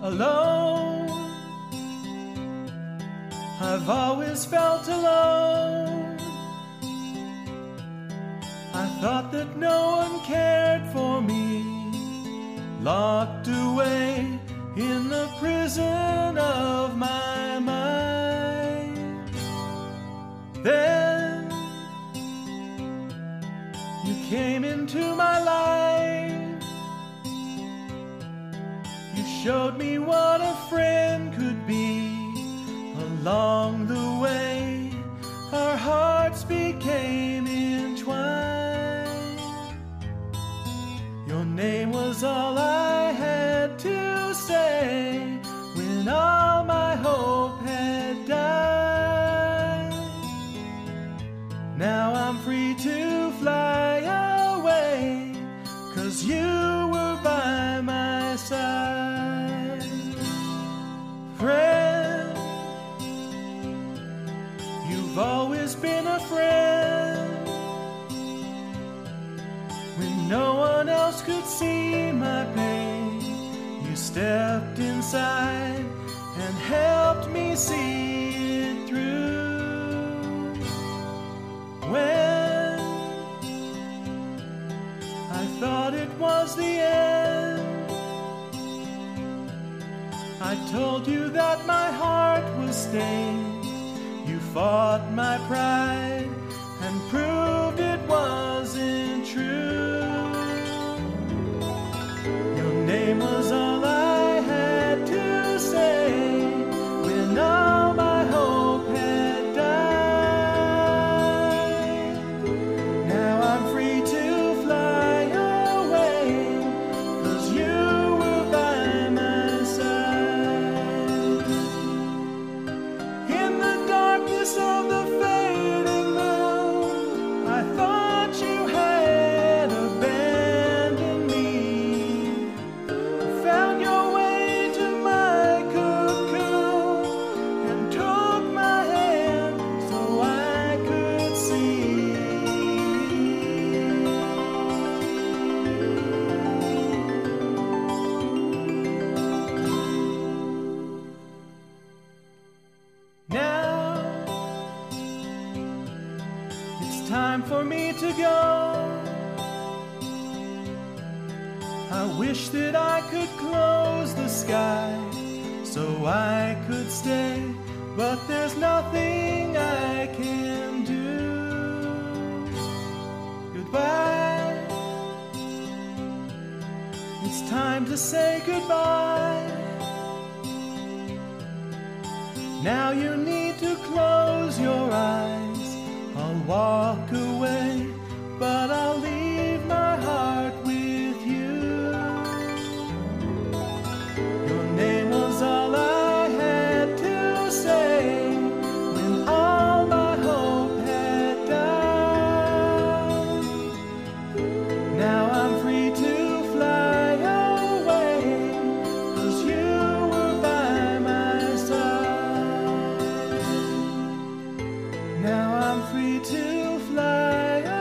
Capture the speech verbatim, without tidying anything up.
alone. I've always felt alone. I thought that no one cared for me, locked away in the prison of my mind. Then you came into my life. You showed me what a friend could be. Along the way, our hearts became entwined. Your name was all I had to say when all my hope had died. Now I'm free to fly away, 'cause you were by my side. Friend, you've always been a friend. When no one else could see my pain, you stepped inside and helped me see it through. When I thought it was the end, I told you that my heart was stained. You fought my pride and proved it wasn't true. Your name was all I had to say when all my hope had died. Now I'm free to fly away, 'cause you were by my side. In the darkness of the fading moon, I thought you had abandoned me. You found your way to my cocoon and took my hand so I could see. Now it's time for me to go. I wish that I could close the sky so I could stay, but there's nothing I can do. Goodbye. It's time to say goodbye. Now you need to close your eyes. I'll walk away, but I'll leave my heart with you. Your name was all I had to say when all my hope had died. Now I'm free to fly away, 'cause you were by my side. Now I'm free to fly away.